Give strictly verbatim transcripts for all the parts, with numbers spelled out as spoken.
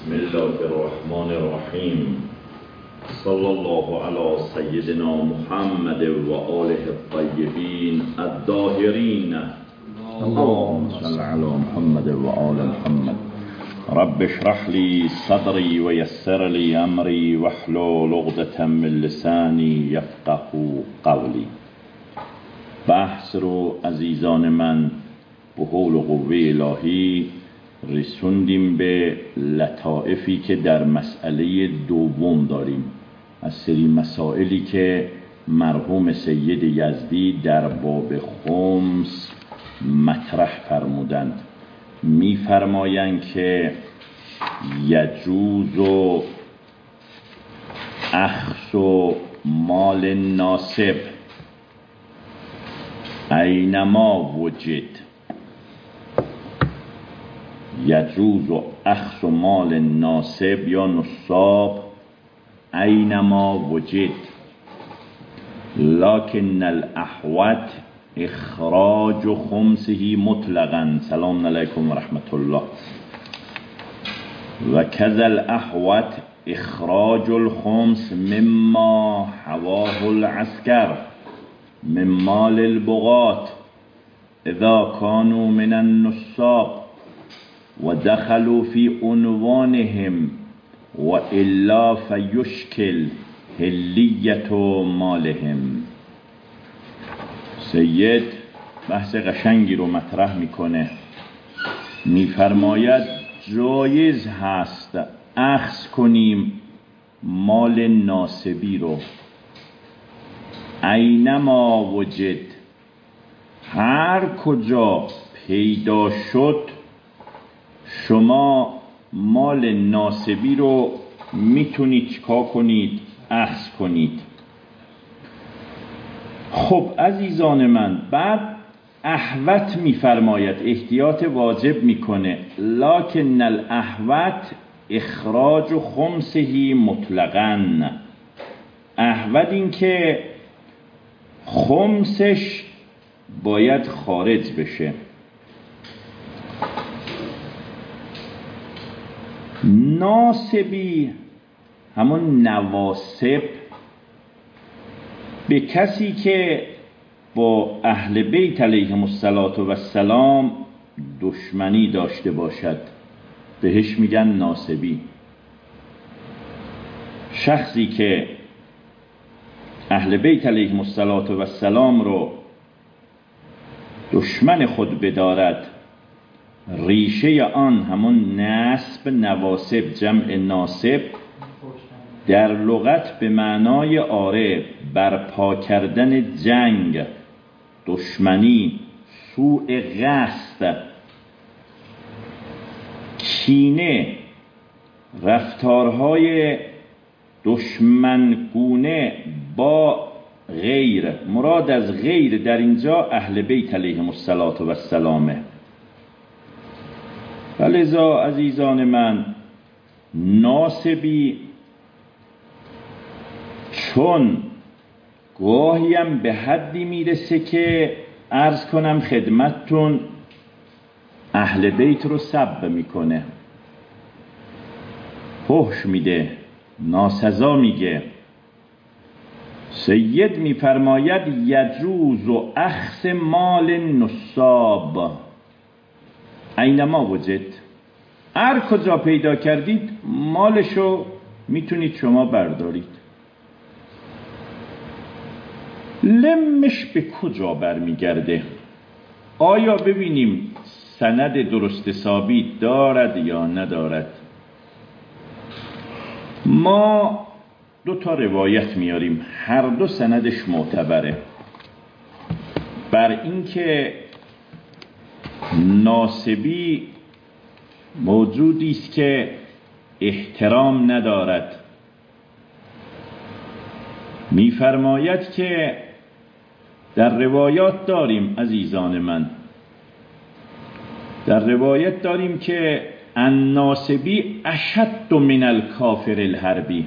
بسم الله الرحمن الرحیم. صلی الله علی سیدنا محمد و آله الطیبین الطاهرین. اللهم صل علی محمد و آل محمد. رب اشرح لی صدری و یسر لی امری واحلل عقدة من لسانی یفقهوا قولی. بحث رو عزیزان من به حول و قوه الهی رسوندیم به لطائفی که در مسئله دوم داریم از سری مسائلی که مرحوم سید یزدی در باب خمس مطرح فرمودند. می فرمایند که یجوز و اخذ و مال ناسب اینما وجد. یجوز و اخذ مال ناسب یا نصاب اینما وجد، لکن الاحوط اخراج خمسه مطلقا. سلام علیکم و رحمت الله. و کذا الاحوط اخراج الخمس مما حواه العسكر من مال البغاة اذا كانوا من النصاب و دخلوا فی عنوانهم و الا فیشکل حلیت مالهم. سید بحث قشنگی رو مطرح میکنه، میفرماید جایز هست اخذ کنیم مال ناسبی رو اینما وجد، هر کجا پیدا شد شما مال ناسبی رو میتونید چیکار کنید؟ اخذ کنید. خب عزیزان من، بعد احوط میفرماید، احتیاط واجب میکنه، لکن الاحوط اخراج خمسه مطلقاً. احوط این که خمسش باید خارج بشه. ناسبی همون نواسب به کسی که با اهل بیت علیهم السلام دشمنی داشته باشد بهش میگن ناسبی. شخصی که اهل بیت علیهم السلام رو دشمن خود بدارد، ریشه آن همون نسب، نواسب جمع ناسب، در لغت به معنای آره برپا کردن جنگ، دشمنی، سوء قصد، کینه، رفتارهای دشمنگونه با غیر. مراد از غیر در اینجا اهل بیت علیهم السلام. ولذا عزیزان من، ناسبی چون گاهیم به حدی میرسه که عرض کنم خدمتتون اهل بیت رو سب میکنه، فحش میده، ناسزا میگه. سید میفرماید یجوز و اخذ مال نصاب اینما وجد، هر کجا پیدا کردید مالشو میتونید شما بردارید. لمش به کجا برمیگرده؟ آیا ببینیم سند درست ثابت دارد یا ندارد؟ ما دو تا روایت میاریم، هر دو سندش معتبره، بر اینکه ناسبی موجودی است که احترام ندارد. میفرماید که در روایات داریم عزیزان من، در روایت داریم که الناسبی اشد من الکافر الحربی.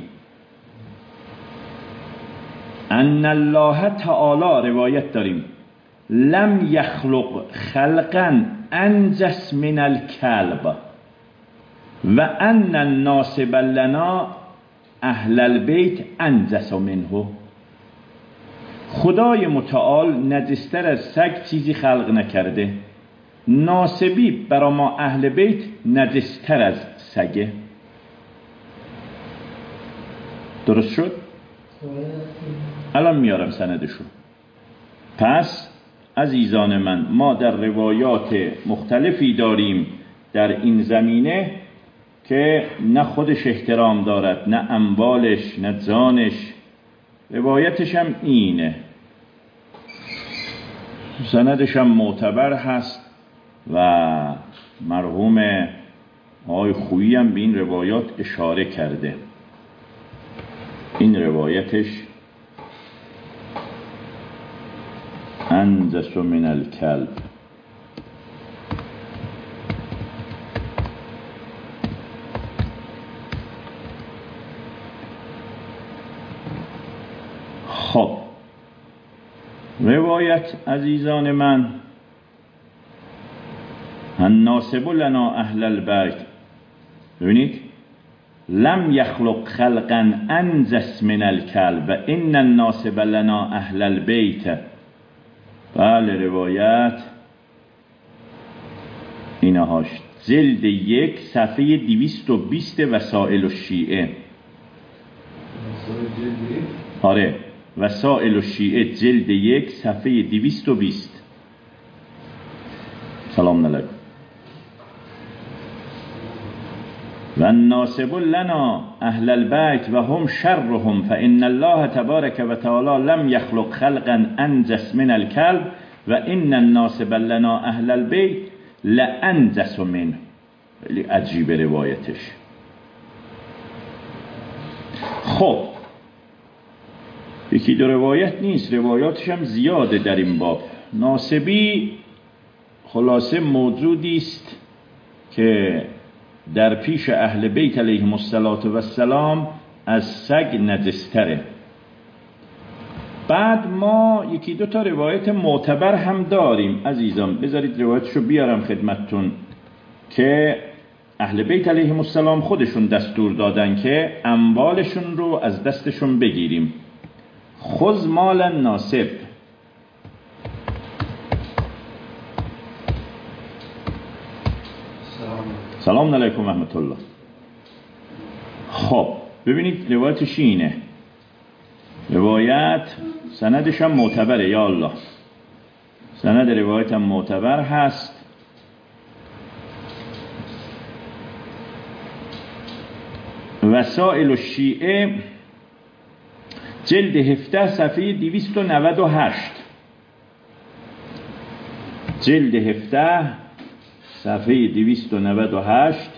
ان الله تعالی، روایت داریم، لم یخلق خلقا انجس من الکلب. و ان الناصب لنا اهل البیت انجس منه. خدای متعال نجستر از سگ چیزی خلق نکرده، ناسبی برا ما اهل بیت نجستر از سگه. درست شد؟ الان میارم سندشو. پس عزیزان من، ما در روایات مختلفی داریم در این زمینه که نه خودش احترام دارد، نه اموالش، نه جانش. روایتش هم اینه، سندش هم معتبر هست و مرحوم آقای خویی هم به این روایات اشاره کرده. این روایتش انجس من الکلب. خب روایت عزیزان من، الناصب لنا اهل البیت، ببینید لم یخلق خلقا انجس من الکلب و ان الناصب لنا اهل البیت. بله روایت اینهاش جلد یک صفحه دویست و بیست وسائل الشیعه. آره وسائل الشیعه جلد یک صفحه دویست و بیست. سلام علیکم. و الناصب لنا اهل البیت و هم شرهم فان الله تبارک و تعالی لم یخلق خلقا انجس من الکلب و ان الناصب لنا اهل البیت لانجس منه. خیلی عجیب روایتش. خب یکی دو روایت نیست، روایاتش هم زیاده در این باب. ناصبی خلاصه موجودی است که در پیش اهل بیت علیهم السلام از سگ نجستره. بعد ما یکی دو تا روایت معتبر هم داریم عزیزان، بذارید روایتشو بیارم خدمتتون که اهل بیت علیهم السلام خودشون دستور دادن که اموالشون رو از دستشون بگیریم. خذ مال الناصب. سلام علیکم و رحمت الله. خب ببینید روایتش اینه، روایت سندش هم معتبره. یا الله، سند روایت هم معتبر هست. وسائل الشیعه جلد هفده صفحه دویست و نود و هشت. جلد هفده صفحه دویست و نود و هشت.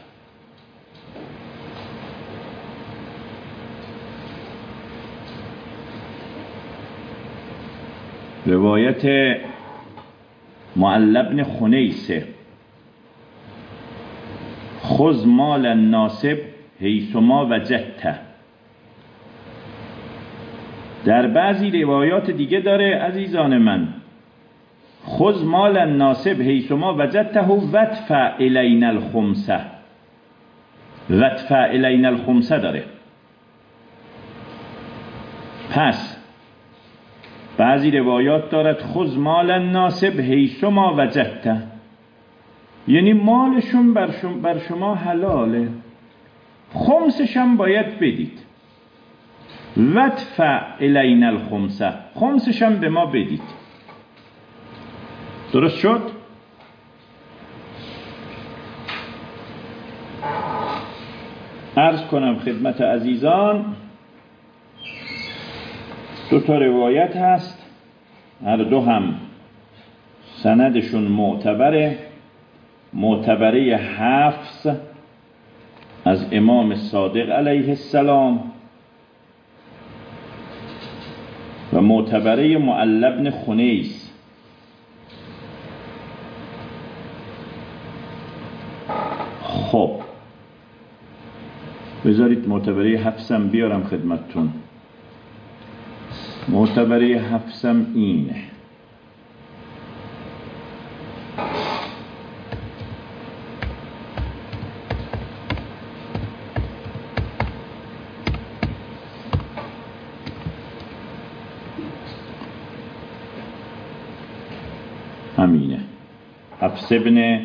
روایت معل بن خنیسه. خذ مال الناصب حیثما وجدته. در بعضی روایات دیگه داره عزیزان من، خذ مال الناصب حیثما وجدته وادفع الینا الخمسه. وادفع الینا الخمسه داره. پس بعضی روایات دارد خذ مال الناصب حیثما وجدته، یعنی مالشون بر شما, بر شما حلاله، خمسش هم باید بدید. وادفع الینا الخمسه، خمسش هم به ما بدید. درست شد؟ عرض کنم خدمت عزیزان دو تا روایت هست، هر دو هم سندشون معتبره. معتبره حفص از امام صادق علیه السلام و معتبره معل بن خنیس. خب بذارید معتبره حفصم بیارم خدمتتون. معتبره حفصم اینه، همینه. حفص ابن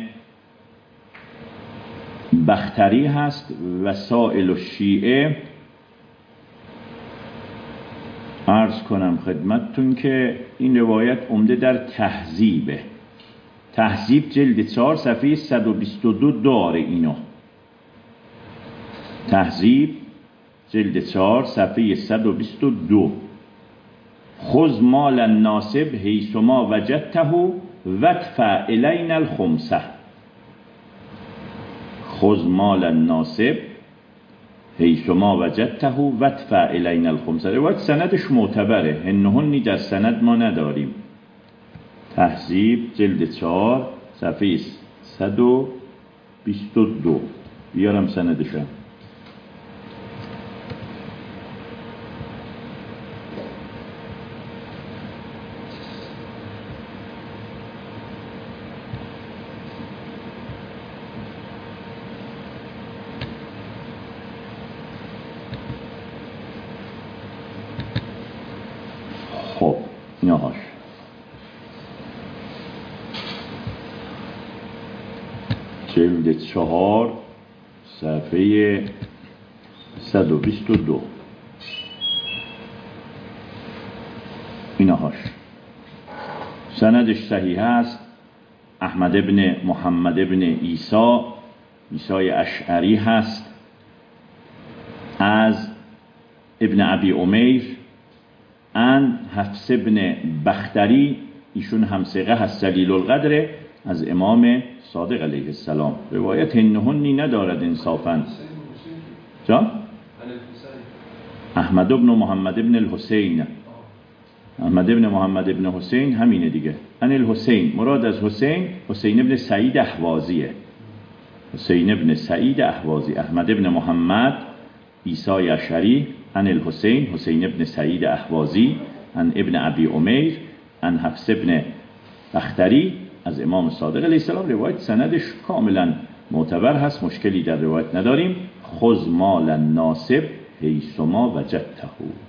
بختری هست. وسائل الشیعه عرض کنم خدمتتون که این روایت عمده در تهذیبه. تهذیب جلد چهار صفحه صد و بیست و دو داره اینو. تهذیب جلد چهار صفحه صد و بیست و دو. خذ مال الناصب حیثما وجدته وادفع الینا الخمسه. خذ مال الناصب حیثما وجدته وادفع الینا الخمسه. روایت سندش معتبره، هنهنی در سند ما نداریم. تهذیب جلد چهار صفحه صد و بیست و دو. بیارم سندشم. خب اینهاش جلد چهار صفحه صد و بیست و دو. اینهاش سندش صحیح است. احمد ابن محمد ابن عیسی عیسی اشعری هست از ابن ابی امیر ان حفص ابن بختری، ایشون هم ثقه هست جلیل القدر، از امام صادق علیه السلام. روایت هنهنی ندارد انصافا. جان؟ احمد ابن محمد ابن الحسین. احمد ابن محمد ابن حسین همینه دیگه. ان الحسین، مراد از حسین حسین ابن سعید احوازیه. حسین ابن سعید احوازی. احمد ابن محمد عیسی اشعری ان الحسین حسین ابن سعید احوازی ان ابن ابی امیر ان حفص ابن بختری از امام صادق علیه السلام. روایت سندش کاملا معتبر هست، مشکلی در روایت نداریم. خذ مال الناصب حیثما وجدته.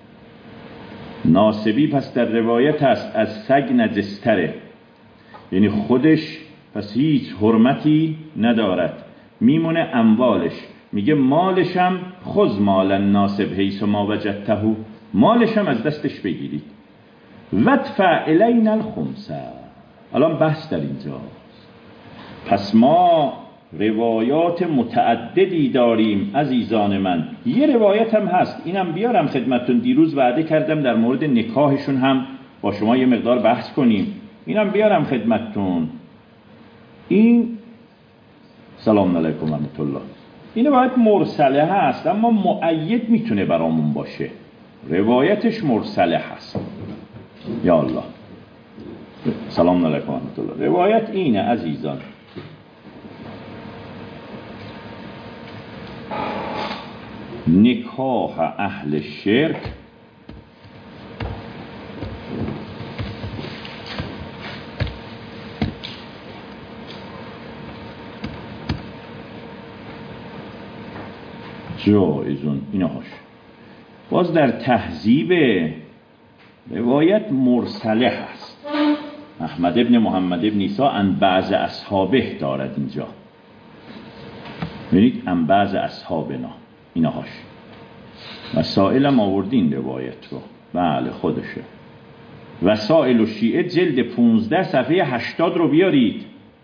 ناصبی پس در روایت هست از سگ نجستره، یعنی خودش پس هیچ حرمتی ندارد، میمونه اموالش. میگه مالشم خذ مال الناصب حیثما وجدته، مالشم از دستش بگیرید. وادفع الینا الخمسه. الان بحث در اینجاست. پس ما روایات متعددی داریم عزیزان من. یه روایت هم هست، اینم بیارم خدمتتون. دیروز وعده کردم در مورد نکاحشون هم با شما یه مقدار بحث کنیم، اینم بیارم خدمتتون. این سلام علیکم و رحمت الله. این روایت مرسله هست اما مؤید میتونه برامون باشه. روایتش مرسله هست. یا الله. سلام علیکم و رحمت الله. روایت اینه عزیزان. نکاح اهل شرک جایزون. اینهاش باز در تهذیب روایت مرسله هست. احمد ابن محمد ابن عیسی ان بعض اصحابه دارد اینجا. ببینید ان بعض اصحابنا. اینهاش وسائلم آوردین روایت رو. بله خودشه. وسائل الشیعه جلد پونزده صفحه هشتاد رو بیارید.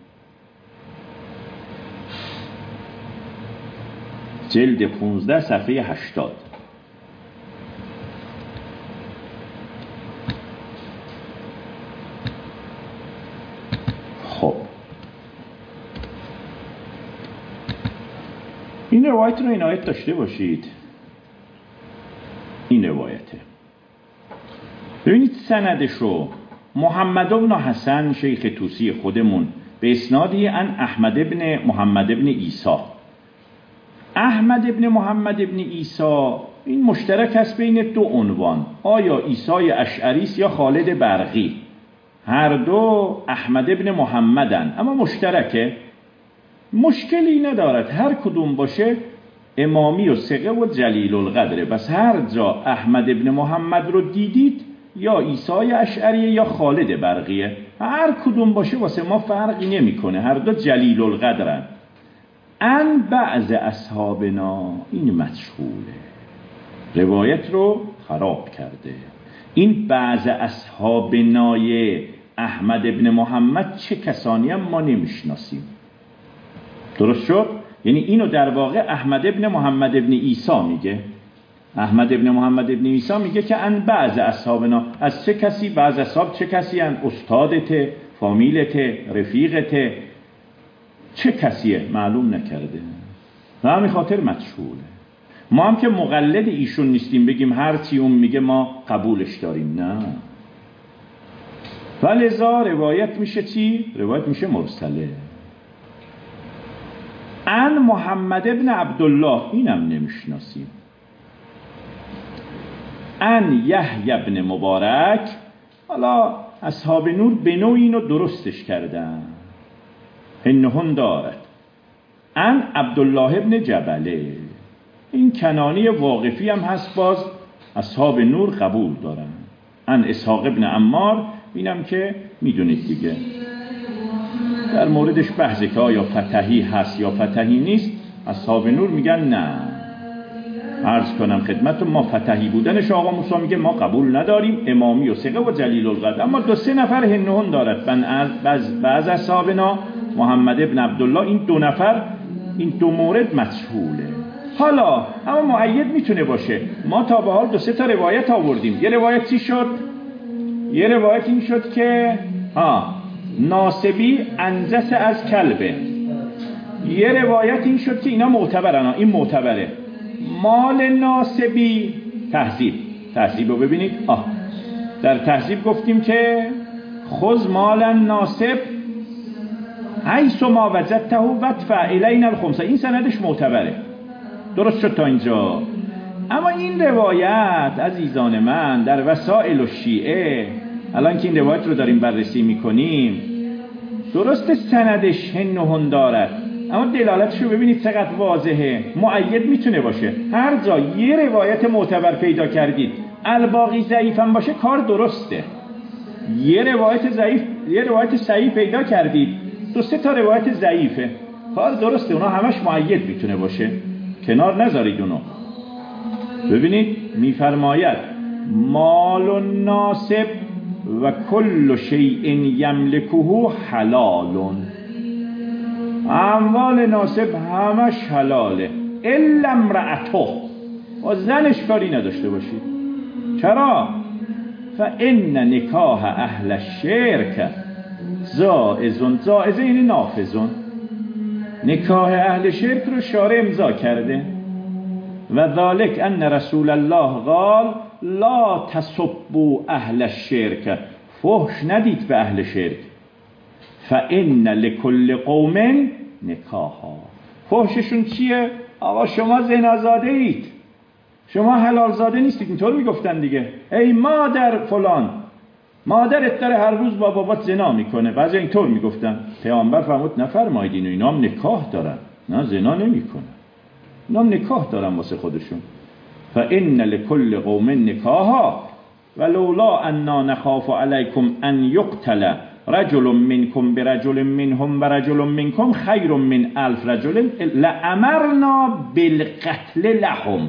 جلد پونزده صفحه هشتاد. خب این روایت رو عنایت داشته باشید. این روایته. ببینید سندش رو. محمد بن حسن شیخ طوسی خودمون به اسنادی ان احمد ابن محمد ابن عیسی. احمد ابن محمد ابن عیسی این مشترک است بین دو عنوان، آیا عیسی اشعری یا خالد برقی. هر دو احمد ابن محمدن اما مشترکه، مشکلی ندارد. هر کدوم باشه امامی و ثقه و جلیل القدره. بس هر جا احمد ابن محمد رو دیدید یا عیسی اشعری یا خالد برقیه، هر کدوم باشه واسه ما فرقی نمیکنه، هر دو جلیل القدرن. ان بعض اصحابنا، این مجهوله، روایت رو خراب کرده. این بعض اصحابنای احمد ابن محمد چه کسانی هم ما نمیشناسیم. درست شد؟ یعنی اینو در واقع احمد ابن محمد ابن عیسی میگه. احمد ابن محمد ابن عیسی میگه که ان بعض اصحابنا، از چه کسی؟ بعض اصحاب چه کسی هن؟ استادته، فامیلته، رفیقته، چه کسیه؟ معلوم نکرده و همین خاطر مجهوله. ما هم که مقلد ایشون نیستیم بگیم هر چی اون میگه ما قبولش داریم، نه. ولذا روایت میشه چی؟ روایت میشه مرسله. ان محمد ابن عبدالله، اینم نمیشناسیم. ان یحیی ابن مبارک، حالا اصحاب نور به نوع اینو درستش کردن، هنهن دارد. ان عبدالله ابن جبله، این کنانی واقفی هم هست، باز اصحاب نور قبول دارن. ان اسحاق ابن عمار، اینم که میدونید دیگه در موردش بحثه که آیا فتحی هست یا فتحی نیست. اصحاب نور میگن نه. عرض کنم خدمتتون ما فتحی بودنش آقا موسی میگه ما قبول نداریم، امامی و ثقه و جلیل القدر، اما دو سه نفر هنهن دارد. بن از بعض اصحابنا محمد ابن عبدالله، این دو نفر، این دو مورد مجهوله. حالا اما مؤید میتونه باشه. ما تا به حال دو سه تا روایت آوردیم. یه روایت چی شد؟ یه روایت این شد که ها ناسبی انجس از کلبه. یه روایت این شد که اینا معتبرن، این معتبره. مال ناسبی، تهذیب، تهذیب رو ببینید. آه در تهذیب گفتیم که خذ مال ناسب حیث ما وجدته وادفع الینا الخمسه، این سندش معتبره. درست شد تا اینجا. اما این روایت عزیزان من در وسائل الشیعه، الان که این روایت رو داریم بررسی میکنیم، درست سندش هنهن دارد، اما دلالتش رو ببینید چقدر واضحه. مؤید میتونه باشه. هر جا یه روایت معتبر پیدا کردید الباقی ضعیف هم باشه کار درسته. یه روایت ضعیف، یه روایت صحیح پیدا کردید، دو سه تا روایت ضعیفه، کار درسته. اونا همش مؤید میتونه باشه، کنار نذارید اونو. ببینید میفرماید مال الناسب و کل شیء یملکه حلال، اموال ناسب همش حلاله الا امرأته، و زنش کاری نداشته باشید. چرا؟ فان نکاح اهل الشرک جائز، جائز یعنی نافذ. نکاح اهل شرک رو شارع امضا کرده. و ذالک ان رسول الله قال لا تسبوا اهل الشرک، فحش ندید به اهل شرک. فان لكل قوم نکاحا، فحششون چیه؟ آقا شما زنازاده اید، شما حلال زاده نیستید، اینطور میگفتن دیگه. ای مادر فلان، مادرت داره هر روز با بابات زنا میکنه، بعضی اینطور میگفتن. پیامبر فرمود نفرمایید اینو، اینا هم نکاح دارن، نه زنا نمیکنن، اینا هم نکاح دارن واسه خودشون. فان لكل قوم نکاحا ولولا انا نخاف علیکم ان یقتل رجل منکم برجل منهم برجل منکم خیر من الف رجل لامرنا بالقتل لهم.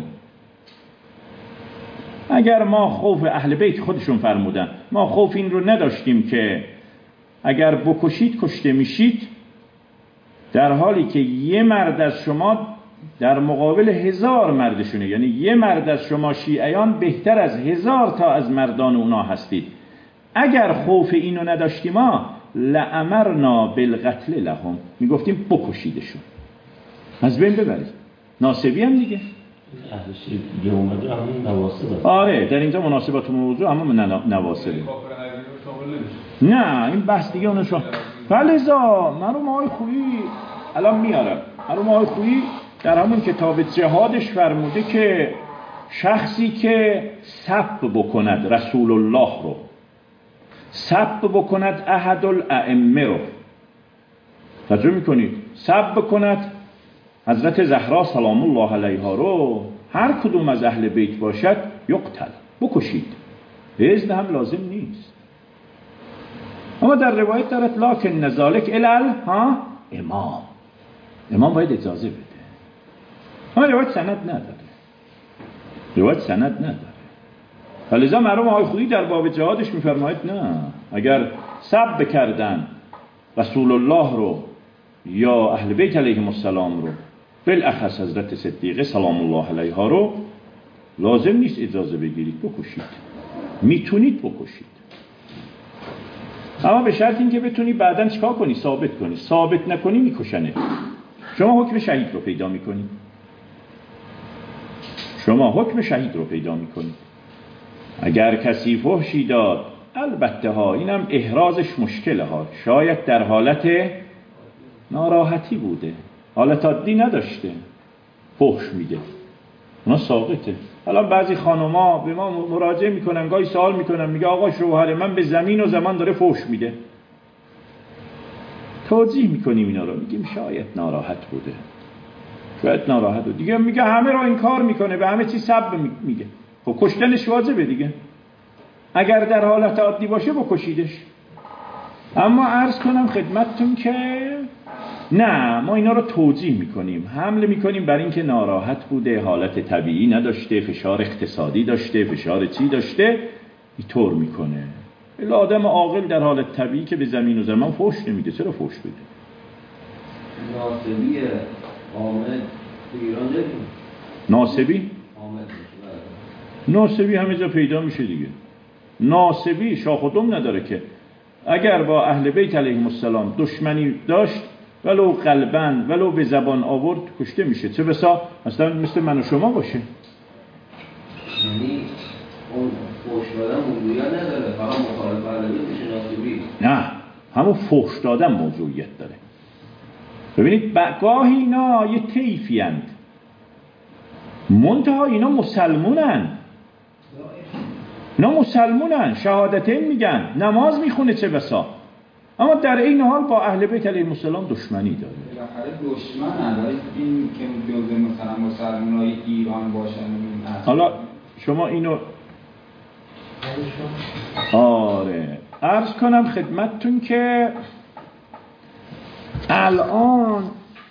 اگر ما خوف اهل بیت، خودشون فرمودن، ما خوف این رو نداشتیم که اگر بکشید کشته میشید، در حالی که یه مرد از شما در مقابل هزار مردشونه، یعنی یه مرد از شما شیعیان بهتر از هزار تا از مردان اونا هستید. اگر خوف اینو نداشتیم ما لامرنا بالقتل لهم، میگفتیم بکشیدشون، از بین ببرید. ناسبی هم دیگه اهل شرک دیگه اومده همون نواسب. آره در اینجا مناسبات موضوع همون نواسبه. نه این بحث دیگه اونو شو. فلذا مرحوم آقای خویی الان میارم، مرحوم آقای خویی در همون کتاب جهادش فرموده که شخصی که سب بکند رسول الله رو، سب بکند احد الائمه رو، توجه میکنید، سب بکند حضرت زهرا سلام الله علیها رو، هر کدوم از اهل بیت باشد یقتل، بکشید، به اذن هم لازم نیست. اما در روایت دارد لکن ذالک الال ها امام، امام باید اجازه بده. اما روایت سند نداره، روایت سند نداره. فلذا مرحوم آقای خویی در باب جهادش میفرماید نه، اگر سب کردن رسول الله رو یا اهل بیت علیهم السلام رو، بالاخص حضرت صدیقه سلام الله علیها رو، لازم نیست اجازه بگیرید، بکشید، میتونید بکشید، اما به شرط اینکه بتونی بعداً چیکار کنی؟ ثابت کنی. ثابت نکنی میکشنه. شما حکم شهید رو پیدا میکنید، شما حکم شهید رو پیدا میکنید. اگر کسی فحشی داد، البته ها اینم احرازش مشکله ها، شاید در حالت ناراحتی بوده، حالت عادی نداشته، فحش میده، اونا ساقطه. الان بعضی خانوما به ما مراجعه میکنن، گاهی سوال میکنن، میگه آقا شوهر من به زمین و زمان داره فحش میده. توضیح میکنیم اینا رو، میگیم شاید ناراحت بوده، شاید ناراحت بوده دیگه. میگه همه رو این کار میکنه، به همه چی سب میگه، خب کشتنش واجبه دیگه. اگر در حالت عادی باشه بکشیدش. اما عرض کنم خدمتتون که نه، ما اینا رو توجیه میکنیم، حمله میکنیم بر این که ناراحت بوده، حالت طبیعی نداشته، فشار اقتصادی داشته، فشار چی داشته، اینطور میکنه. الا آدم عاقل در حالت طبیعی که به زمین و زمان فحش نمیده، چرا فحش بده؟ ناصبی حامد ایران داریم. ناصبی؟ ناصبی همه جا پیدا میشه دیگه. ناصبی شاخ و دم نداره که. اگر با اهل بیت علیهم السلام دشمنی داشت، ولو قلباً ولو به زبان آورد، کشته میشه. چه بسا مثلا مثل من و شما باشه. یعنی اون فحش دادن موضوعیت نداره، فقط مخالف اهل بیت میشه ناصبی. نه، همون فحش دادن موضوعیت داره. ببینید گاهی اینا یه طیفی اند، منتها اینا مسلمونن، اینا مسلمونن، شهادتین میگن، نماز میخونه چه بسا، اما در این حال با اهل بیت علیهم السلام دشمنی داره. بالاخره دشمن نداره این که جزء مثلا مسلمانای ایران باشن. حالا شما اینو آره عرض کنم خدمتتون که الان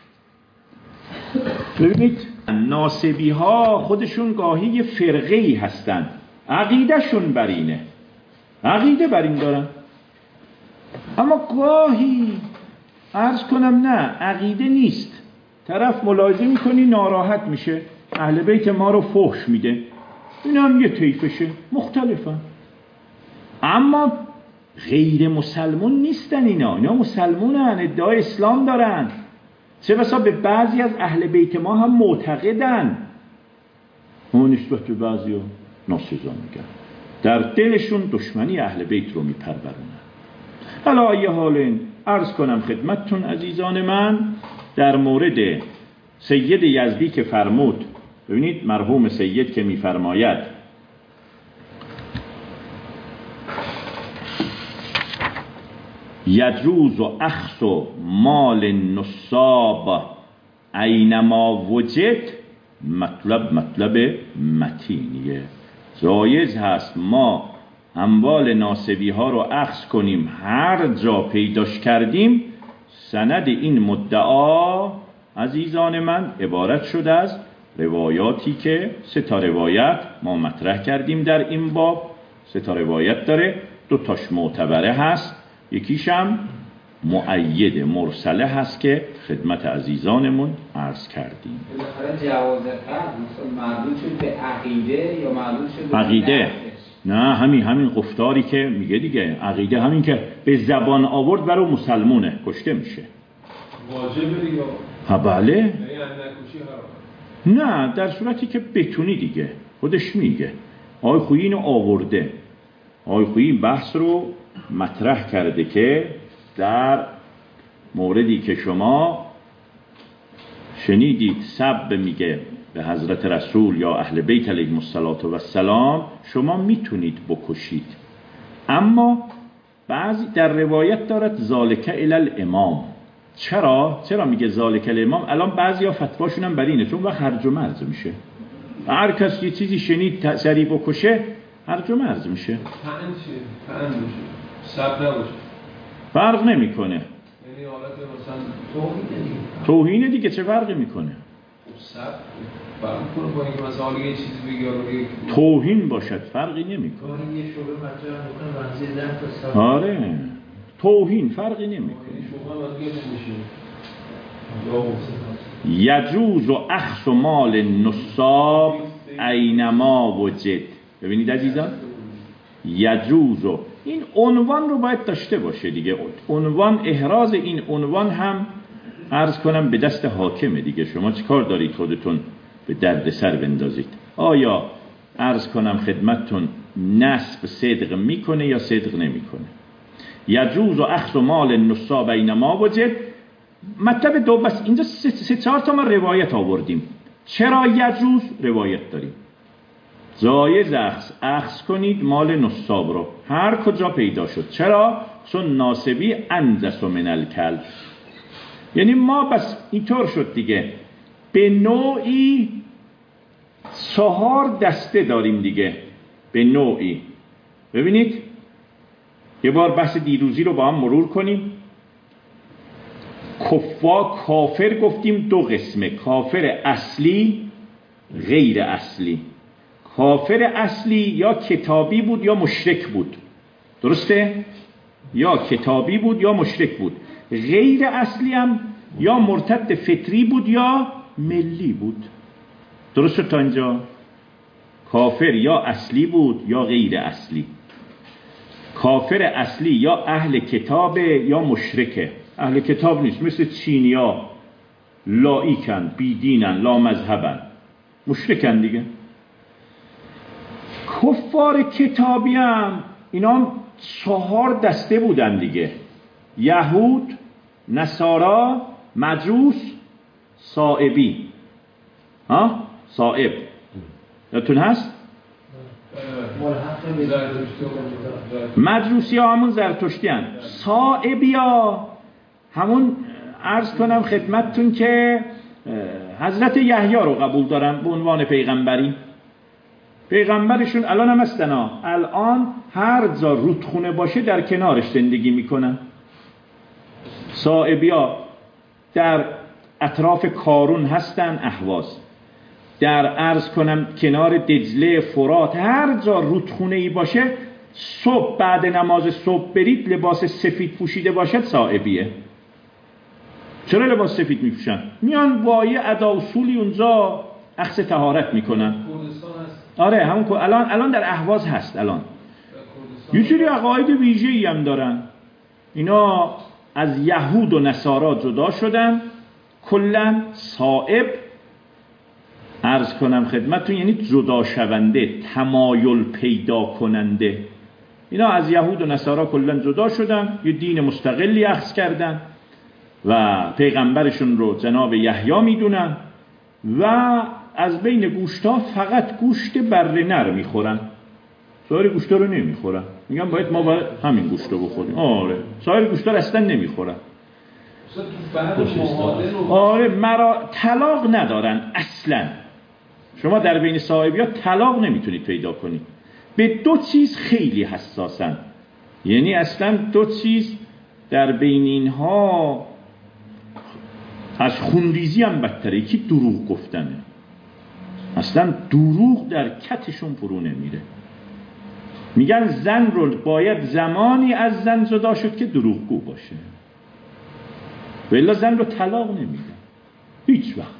ببینید ناصبی ها خودشون گاهی یه فرقه‌ای هستن، عقیده شون بر اینه، عقیده بر این دارن، اما گاهی عرض کنم نه عقیده نیست، طرف ملاحظه میکنی ناراحت میشه، اهل بیت ما رو فحش میده، این هم یه طیفشه، مختلفن، اما غیر مسلمون نیستن اینا، اینا مسلمونن، ادعای اسلام دارن، چه بسا به بعضی از اهل بیت ما هم معتقدن، اون نسبت به بعضی ها ناسزا میگن، در دلشون دشمنی اهل بیت رو میپرورونن. حالا ایه حال عرض کنم خدمتتون عزیزان من در مورد سید یزدی که فرمود، ببینید مرحوم سید که میفرماید یجوز و اخذ مال نصاب اینما وجد، مطلب مطلب متینیه، جایز هست ما اموال ناصبی ها رو اخذ کنیم هر جا پیداش کردیم. سند این مدعا عزیزان من عبارت شده از روایاتی که سه تا روایت ما مطرح کردیم در این باب، سه تا روایت داره، دو تاش معتبره هست، یکیشم مؤید مرسله هست که خدمت عزیزانمون عرض کردیم. بالاخره جواز قرض مثلا معلوم شد به عقیده یا معلوم شد به عقیده؟ نه، همین همین گفتاری که میگه دیگه، عقیده همین که به زبان آورد برای مسلمونه کشته میشه. واجبه دیگه؟ ها بله. نه در صورتی که بتونی دیگه، خودش میگه. آقای خویی اینو آورده، آقای خویی بحث رو مطرح کرده که در موردی که شما شنیدید سب میگه به حضرت رسول یا اهل بیت علیهم السلام، شما میتونید بکشید، اما بعضی در روایت دارد ذالک الی الامام. چرا؟ چرا میگه ذالک الی الامام؟ الان بعضی ها فتواشون هم بر اینه، چون وقت هرج و مرج میشه، هر کس یه چیزی شنید سریع بکشه هرج و مرج میشه. فعن چیه؟ فعن باشه، سب نباشه. فرق نمیکنه. یعنی حالت مثلا توهینه دیگه. توهینه دیگه، چه فرقی میکنه؟ خب سب فرق کنه با اینکه مثلا یه چیزی بگه رو توهین باشد فرقی نمیکنه. توهین یه شعبه مطرح میکنه منزل ده تا سال. آره توهین فرقی نمیکنه. شما باید نمیشه. یجوز و اخذ مال نصاب اینما وجد. ببینید عزیزان، یجوز و این عنوان رو باید داشته باشه دیگه. عنوان، احراز این عنوان هم عرض کنم به دست حاکمه دیگه. شما چی کار دارید خودتون به درد سر بندازید؟ آیا عرض کنم خدمتتون نسب صدق میکنه یا صدق نمیکنه؟ یجوز و اخذ مال نصاب اینما وجد. مطلب دو، بس اینجا سه, سه چهار تا ما روایت آوردیم. چرا یجوز؟ روایت داریم. جایز اخذ اخذ کنید مال نصاب رو هر کجا پیدا شد. چرا؟ چون ناسبی انجس من الکلب. یعنی ما بس اینطور شد دیگه، به نوعی چهار دسته داریم دیگه، به نوعی. ببینید یه بار بحث دیروزی رو با هم مرور کنیم. کفار، کافر گفتیم دو قسمه، کافر اصلی غیر اصلی. کافر اصلی یا کتابی بود یا مشرک بود، درسته؟ یا کتابی بود یا مشرک بود. غیر اصلی هم یا مرتد فطری بود یا ملی بود. درسته تا اینجا؟ کافر یا اصلی بود یا غیر اصلی. کافر اصلی یا اهل کتابه یا مشرکه. اهل کتاب نیست، مثل چینیا، لایکن، بیدینن، لا مذهبن، مشرکن دیگه. کفار کتابی هم اینا چهار دسته بودن دیگه: یهود، نصارا، مجوس، صائبی. ها؟ صائب یادتون هست؟ مجوسی ها همون زرتشتی هن. صائبی ها همون عرض کنم خدمتتون که حضرت یحیی رو قبول دارن به عنوان پیغمبری. پیغمبرشون الان هم هستن ها. الان هر جا رودخونه باشه در کنارش زندگی میکنن. صائبی ها در اطراف کارون هستن، اهواز، در عرض کنم کنار دجله، فرات، هر جا رودخونه ای باشه صبح بعد نماز صبح برید لباس سفید پوشیده باشد صائبیه. چرا لباس سفید میپوشن؟ میان وایه ادا اصولی اونجا اخذ طهارت میکنن. آره همون که الان الان در اهواز هست. الان یه سری عقاید ویژه‌ای هم دارن. اینا از یهود و نصارا جدا شدن کلا. صائب عرض کنم خدمتتون یعنی جدا شونده، تمایل پیدا کننده. اینا از یهود و نصارا کلا جدا شدن، یه دین مستقلی اخذ کردن و پیغمبرشون رو جناب یحیی میدونن و از بین گوشتا فقط گوشت بره نر میخورن، سایر گوشتا رو نمیخورن. میگن باید ما باید همین گوشتو بخوریم. آره سایر گوشتا رو اصلا نمیخورن. آره مرا طلاق ندارن اصلا. شما در بین صاحبیات طلاق نمیتونید پیدا کنید. به دو چیز خیلی حساسن، یعنی اصلا دو چیز در بین اینها از خونریزی هم بدتره. یکی دروغ گفتنه، اصلا دروغ در کتشون فرو نمیره. میگن زن رو باید زمانی از زن جدا شد که دروغگو باشه، ولی زن رو طلاق نمیدن هیچ وقت.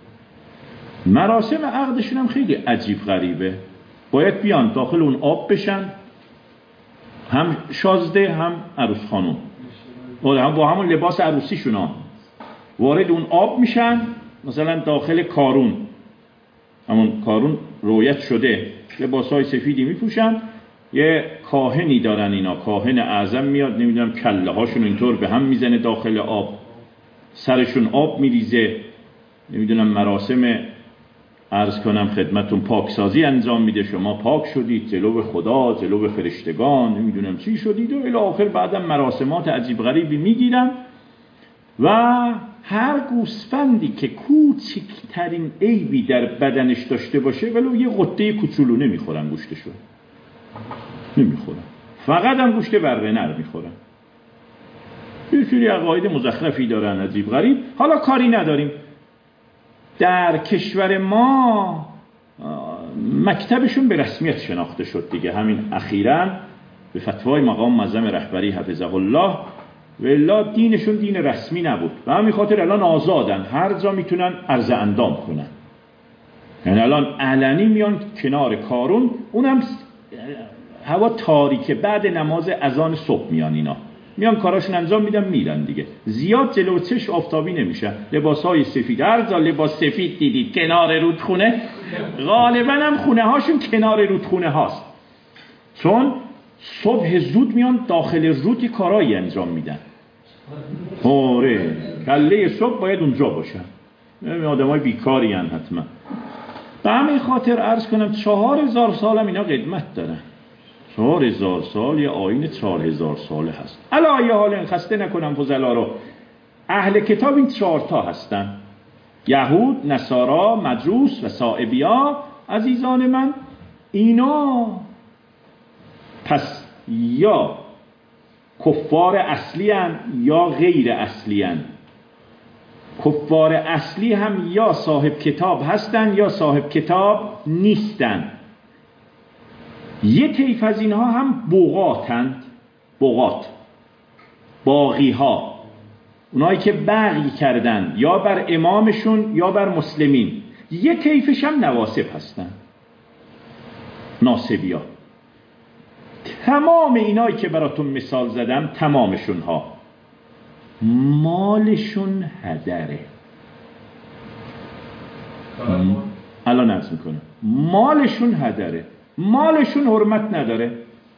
مراسم عقدشون هم خیلی عجیب غریبه. باید بیان داخل اون آب بشن، هم شازده هم عروس خانم، هم با همون لباس عروسیشون ها وارد اون آب میشن. مثلا داخل کارون، همون کارون رویت شده، لباسای سفیدی میپوشن. یه کاهنی دارن اینا، کاهن اعظم میاد، نمیدونم کله هاشون اینطور به هم میزنه داخل آب، سرشون آب میریزه، نمیدونم مراسم عرض کنم خدمتون پاکسازی انجام میده. شما پاک شدید جلو خدا، جلو فرشتگان، نمیدونم چی شدید و الی آخر. بعدم مراسمات عجیب غریبی میگیرن و هر گوسفندی که کوچکترین عیبی در بدنش داشته باشه ولو یه قطعه کوچولو نمیخورن گوشتشو، نمیخورن. فقط هم گوشت بره نر میخورن. یه سری عقاید مزخرفی دارن عجیب غریب. حالا کاری نداریم. در کشور ما مکتبشون به رسمیت شناخته شد دیگه، همین اخیراً به فتوای مقام معظم رهبری حفظه الله، و الا دینشون دین رسمی نبود و همین خاطر الان آزادن، هر جا میتونن عرض اندام کنن. یعنی الان علنی میان کنار کارون، اونم هوا تاریکه، بعد نماز اذان صبح میان، اینا میان کاراشون انجام میدن میرن دیگه، زیاد جلو چشم آفتابی نمیشن. لباسهای سفید، هر جا لباس سفید دیدید کنار رودخونه، غالبا هم خونه هاشون کنار رودخونه هاست، چون صبح زود میان داخل رود کارایی انجام میدن. آره کله صبح باید اونجا باشن، آدم های بیکاری هن حتما. به همین خاطر عرض کنم چهار هزار سال هم اینا قدمت دارن. چهار هزار سال یه آیین چهار هزار ساله هست. الا یه حال خسته نکنم فضلا رو، اهل کتاب این چهار تا هستن: یهود، نصارا، مجوس و سائبیا. عزیزان من، اینا پس یا کفار اصلی هن یا غیر اصلی هن. کفار اصلی هم یا صاحب کتاب هستن یا صاحب کتاب نیستن. یه طیف از اینها هم بغاتند، بغات، باغی ها، اونایی که بغی کردن یا بر امامشون یا بر مسلمین. یه طیفش هم نواسب هستن، ناصبیا. تمام اینایی که براتون مثال زدم، تمامشون ها مالشون هدره. الان عرض میکنم مالشون هدره، مالشون حرمت نداره.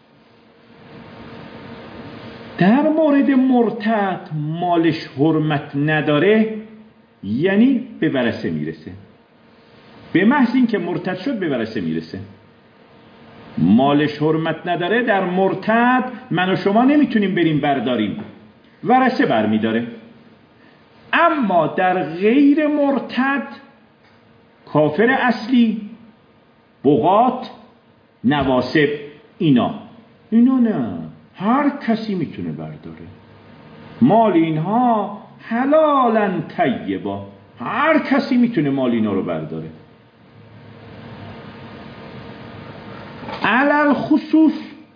در مورد مرتد مالش حرمت نداره یعنی به ورثه میرسه، به محض این که مرتد شد به ورثه میرسه. مالش حرمت نداره، در مرتد من و شما نمیتونیم بریم برداریم، ورثه برمیداره. اما در غیر مرتد، کافر اصلی، بغات، نواسب، اینا اینا نه، هر کسی میتونه برداره. مال اینها حلالاً طیبا، هر کسی میتونه مال اینا رو برداره. علل خصوص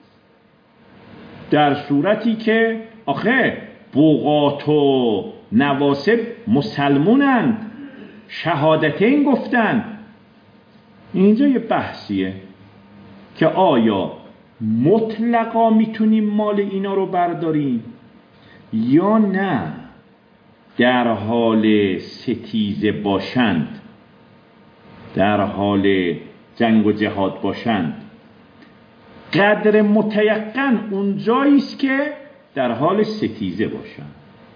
در صورتی که آخه بغات و نواسب مسلمونند، شهادتین گفتن. اینجا یه بحثیه که آیا مطلقا میتونیم مال اینا رو برداریم یا نه در حال ستیزه باشند، در حال جنگ و جهاد باشند. قدر متیقن اونجاییست که در حال ستیزه باشند.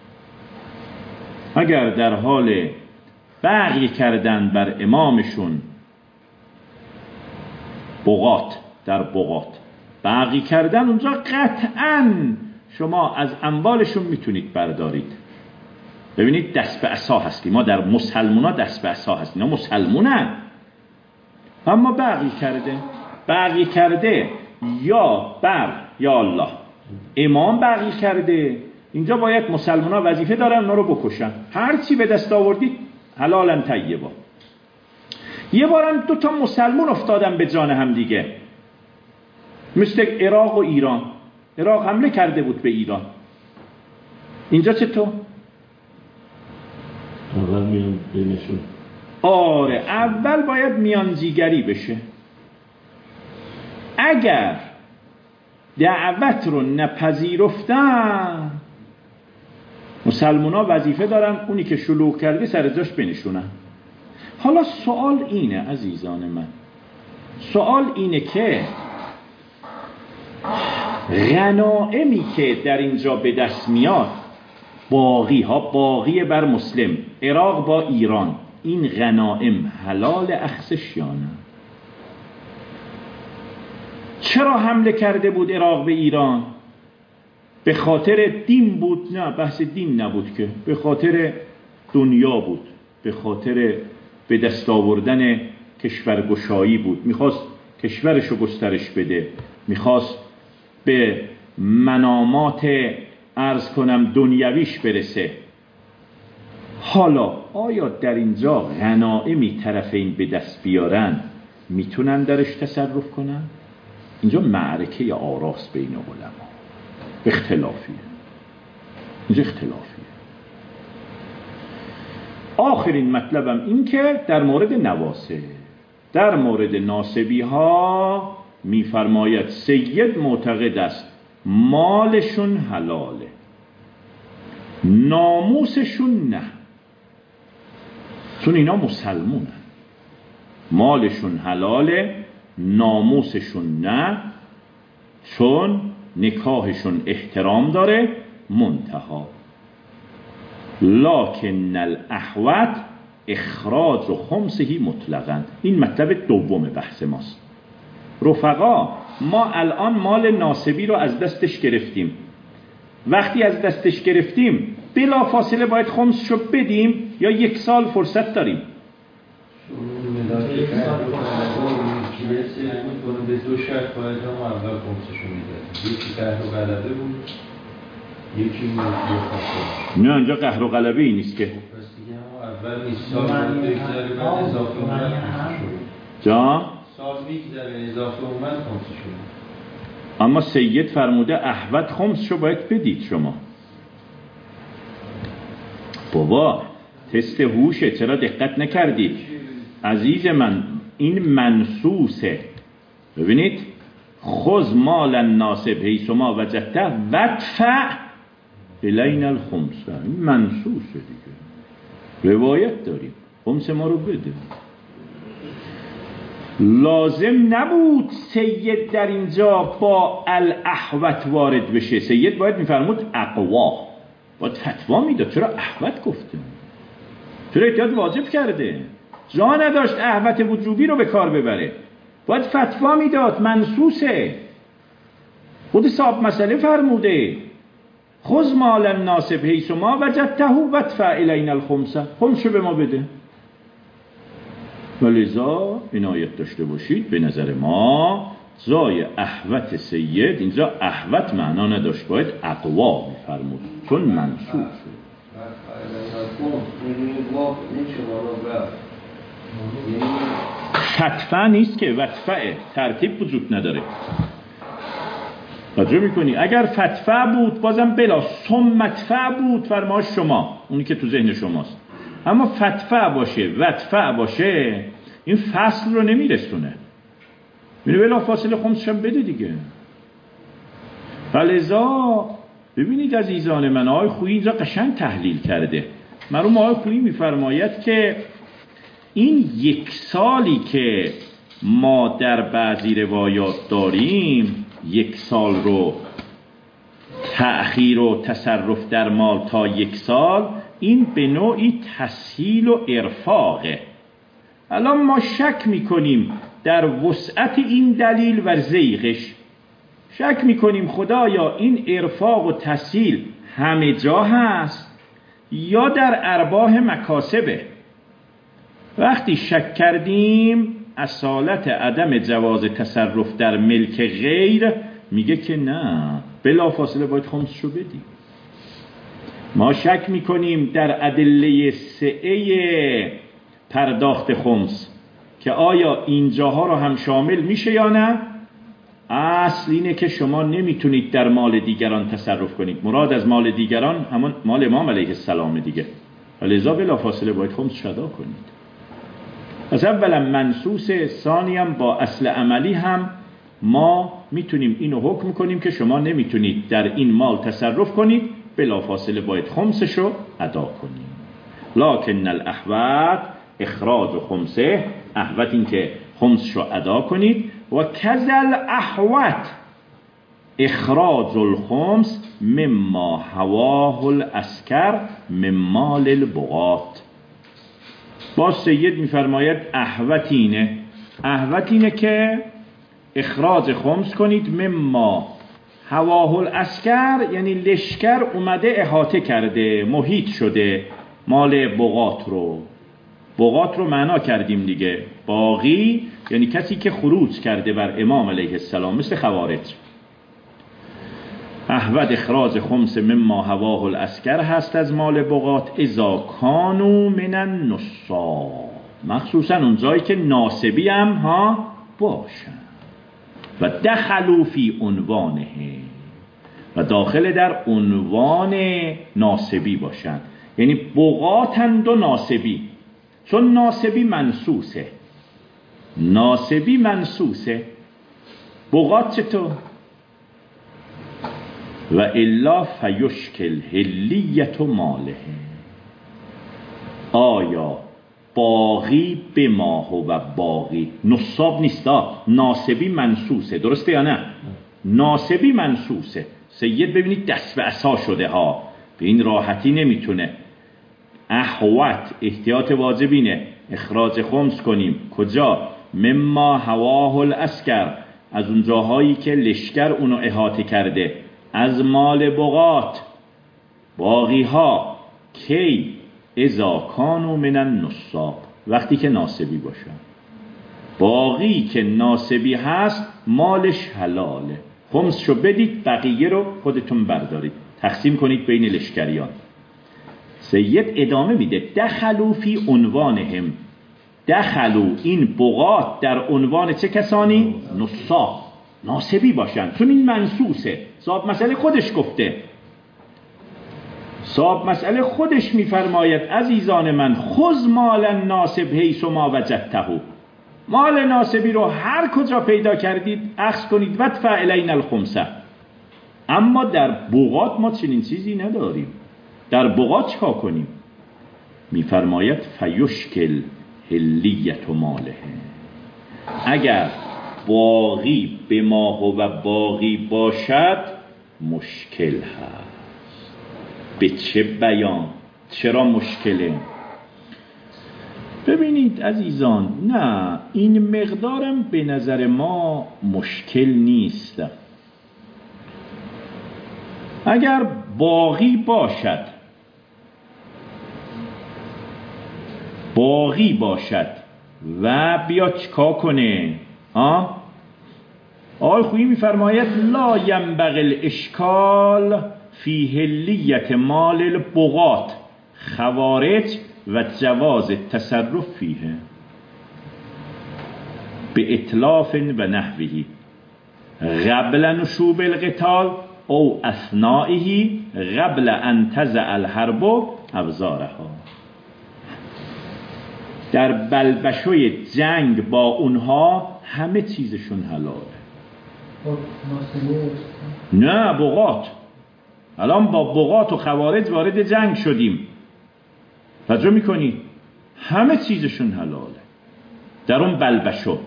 اگر در حال بغی کردن بر امامشون، بغات، در بغات بغی کردن، اونجا قطعاً شما از اموالشون میتونید بردارید. ببینید دست به عصا هستیم ما، در مسلمونا دست به عصا هستیم، اینا مسلمونن اما بغی کرده، بغی کرده یا بر یا الله امام بغی کرده. اینجا باید مسلمونا وظیفه دارن اونا رو بکشن. هر چی به دست آوردید حلالاً طیبا. یه بارم دو تا مسلمون افتادن به جان هم دیگه، مثل عراق و ایران. عراق حمله کرده بود به ایران. اینجا چطور؟ اول میان بینشون. آره اول باید میانجیگری بشه. اگر دعوت رو نپذیرفتن، مسلمونا وظیفه دارن اونی که شلوغ کرده سر جاش بنشونن. حالا سوال اینه عزیزان من، سوال اینه که غنائمی که در اینجا به دست میاد، باقی ها، باقی بر مسلم، عراق با ایران، این غنائم حلال اخذش یا نه؟ چرا حمله کرده بود عراق به ایران؟ به خاطر دین بود؟ نه، بحث دین نبود که، به خاطر دنیا بود، به خاطر به دست آوردن کشورگشایی بود. میخواست کشورشو گسترش بده، میخواست به منامات عرض کنم دنیویش برسه. حالا آیا در اینجا غنائمی طرفین به دست بیارن میتونن درش تصرف کنن؟ اینجا معرکه آراست بین علما، اختلافیه، اینجا اختلافیه. آخرین مطلبم این که در مورد نواسه، در مورد ناسبی ها میفرماید سید معتقد است مالشون حلاله، ناموسشون نه، چون اینا مسلمونن. مالشون حلاله، ناموسشون نه، چون نکاحشون احترام داره. منتها لکن الاحوط اخراج خمسهی مطلقاً. این مطلب دوم بحث ماست. رفقا، ما الان مال ناسبی رو از دستش گرفتیم. وقتی از دستش گرفتیم بلا فاصله باید خمس شو بدیم یا یک سال فرصت داریم؟ به دو شرط باید هم اول خمسشو میداد. یکی قهر و غلبه بود، یکی مفاصله. نه اینجا قهر و غلبه ای نیست که. پس دیگه هم اول نیست، سال بگذاره بعد اضافه اومد خمسشو. جا؟ سال میگذاره اضافه اومد خمسشو. اما سید فرموده احوط خمس شو باید بدید شما. بابا تست هوشه، چرا دقت نکردید؟ عزیز من این منسوسه. ببینید خذ مال الناس حیث ما وجدته وادفع الینا الخمس. این منسوسه دیگه، روایت داریم خمس ما رو بده. لازم نبود سید در اینجا با الاحوط وارد بشه. سید باید میفرمود اقوا، باید فتوا میداد. چرا احوط گفته؟ چرا احتیاط واجب کرده؟ جا نداشت احوط وجوبی رو به کار ببره، باید فتوا میداد. منسوسه، خود صاحب مسئله فرموده خذ مال الناس حیث ما وجدته وادفع الینا الخمس. خمسشو به ما بده. ولذا عنایت داشته باشید، به نظر ما جای احوط سید اینجا احوط معنا نداشت، باید اقوا میفرمود، چون منسوسه. فتفه نیست که، وطفه، ترتیب وجود نداره. توجه میکنی؟ اگر فتفه بود بازم بلا، ثمتفه بود فرماش شما، اونی که تو ذهن شماست. اما فتفه باشه، وطفه باشه، این فصل رو نمیرسونه. میره بلا فاصله خمسش هم بده دیگه. فلذا ببینید عزیزان من، آقای خویی اینجا قشنگ تحلیل کرده. مرحوم آقای خویی میفرماید که این یک سالی که ما در بعضی روایات داریم، یک سال رو تأخیر و تصرف در مال تا یک سال، این به نوعی تسهیل و ارفاقه. الان ما شک میکنیم در وسعت این دلیل و زیغش، شک میکنیم خدایا این ارفاق و تسهیل همه جا هست یا در ارباح مکاسبه. وقتی شک کردیم اصالت عدم جواز تصرف در ملک غیر میگه که نه، بلا فاصله باید خمسشو بدیم. ما شک میکنیم در ادله سعه پرداخت خمس که آیا اینجاها رو هم شامل میشه یا نه. اصل اینه که شما نمیتونید در مال دیگران تصرف کنید. مراد از مال دیگران همون مال امام علیه السلام دیگه، ولذا بلا فاصله باید خمس ادا کنید. از اولا منسوس، ثانیاً با اصل عملی هم ما میتونیم اینو حکم کنیم که شما نمیتونید در این مال تصرف کنید، بلا فاصله باید خمسشو ادا کنید. لکن الاحوط اخراج خمسه، احوط این که خمسشو ادا کنید. و کذل احوط اخراج الخمس مما هواه الاسکر ممال البغات. با سید میفرماید احوط اینه، احوط اینه که اخراج خمس کنید مما هواه الاسکر، یعنی لشکر اومده احاطه کرده، محیط شده مال بغات رو. بغات رو معنا کردیم دیگه، باغی یعنی کسی که خروج کرده بر امام علیه السلام، مثل خوارج. احود اخراج خمس مما هواه العسکر هست از مال بغات اذا کانوا من النصاب، مخصوصا اون جایی که ناسبی هم ها باشن. و دخلوا فی عنوانه، و داخل در عنوان ناسبی باشن، یعنی بغاتند و ناسبی، چون ناسبی منسوسه، ناسبی منسوسه، بغات چطور؟ و الا فیشکل هلیت ماله، آیا باقی به ما و باقی نصاب نیستا، ناسبی منسوسه، درسته یا نه؟ ناسبی منسوسه. سید ببینید دست به عصا شده ها، به این راحتی نمیتونه. احوت احتیاط واجبینه، اخراج خمس کنیم کجا؟ مما هواه العسکر، از اون جاهایی که لشکر اونو احاطه کرده، از مال بغات باقی ها. کی؟ اذا کانوا من النصاب، وقتی که ناسبی باشن. باقی که ناسبی هست مالش حلاله، خمسشو بدید، بقیه رو خودتون بردارید، تقسیم کنید بین لشکریان. سید ادامه میده دخلوا فی عنوانهم، دخلوا این بغات در عنوان چه کسانی؟ نصاب، ناسبی باشن، چون این منسوسه. صاحب مسئله خودش گفته، صاحب مسئله خودش میفرماید عزیزان من خذ مال الناسب حیث ما وجدته، مال ناسبی رو هر کجا پیدا کردید اخذ کنید وادفع الینا الخمسه. اما در بغات ما چنین چیزی نداریم، در بغات چیکار کنیم؟ میفرماید فیشکل هلیت ماله، اگر باقی به ما و باقی باشد مشکل هست. به چه بیان؟ چرا مشکله؟ ببینید عزیزان، نه این مقدارم به نظر ما مشکل نیست. اگر باقی باشد، باقی باشد و بیا چکا کنه ها؟ آقای خویی میفرماید لا ینبغی الاشکال فی هلیت مال البغات خوارج و جواز التصرف فیه به اطلاف و نحوه قبل نشوب القتال او اثنائه قبل ان تضع الحرب ابزارها. در بلبشوی جنگ با اونها همه چیزشون حلاله. نه بغات، الان با بغات و خوارج وارد جنگ شدیم، توجه میکنی؟ همه چیزشون حلاله در اون بلبشو.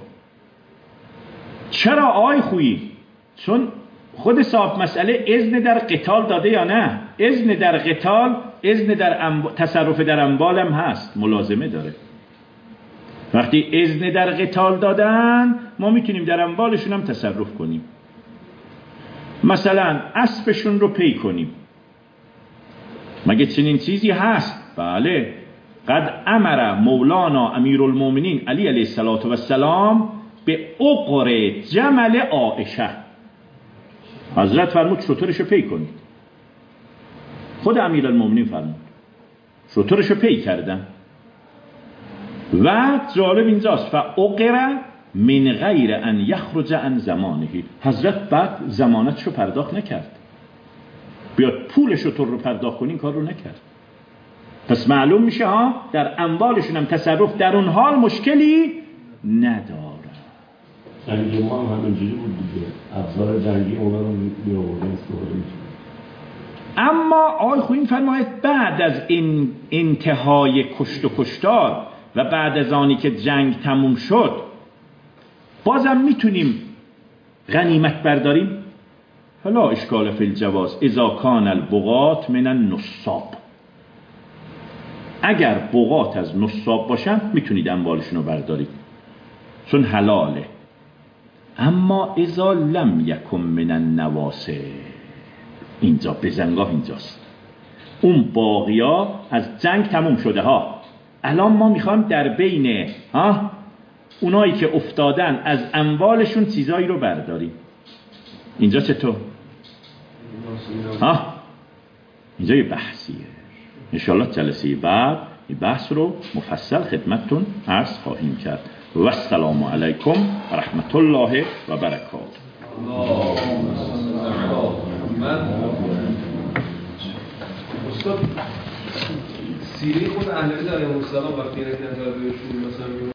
چرا آی خویی؟ چون خود صاحب مسئله اذن در قتال داده یا نه؟ اذن در قتال، اذن در انب... تصرف در اموال هم هست، ملازمه داره. وقتی اذن در قتال دادن ما میتونیم در اموالشون هم تصرف کنیم. مثلا اسبشون رو پی کنیم، مگه چنین چیزی هست؟ بله. قد امر مولانا امیرالمومنین علی علیه السلام به عقر جمل عائشه، حضرت فرمود شترشو پی کنید. خود امیرالمومنین فرمود شترشو پی کردن. و جالب اینجاست فعقر من غیر ان یخرج عن زمانه، حضرت بعد زمانتشو پرداخت نکرد، بیاد پول شتر رو پرداخت کنین کار رو نکرد. پس معلوم میشه ها در اموالشون هم تصرف در اون حال مشکلی نداره. جنگی ما هم همینجوری بود دیگه، افزار جنگی اونا رو بیاوردن استفاده میشه. اما آقای خویی فرماید بعد از این انتهای کشت و کشتار و بعد از آنی که جنگ تموم شد بازم میتونیم غنیمت برداریم. فلا اشکال فی الجواز اذا کان البغات من النصاب، اگر بغات از نصاب باشن میتونید اموالشون رو بردارید چون حلاله. اما اذا لم یکن من النواسه، اینجا بزنگاه اینجاست، اون باقیا از جنگ تموم شده ها، الان ما میخوایم در بین ها اونایی که افتادن از اموالشون چیزایی رو برداریم. اینجا چطور؟ ها اینجا یه بحثیه. انشاءالله جلسه بعد این بحث رو مفصل خدمتتون عرض خواهیم کرد. و السلام علیکم و رحمت الله و برکاته. استاد سیره خود اهل بیت علیهم السلام وقتی یک نظر بهشون مثلا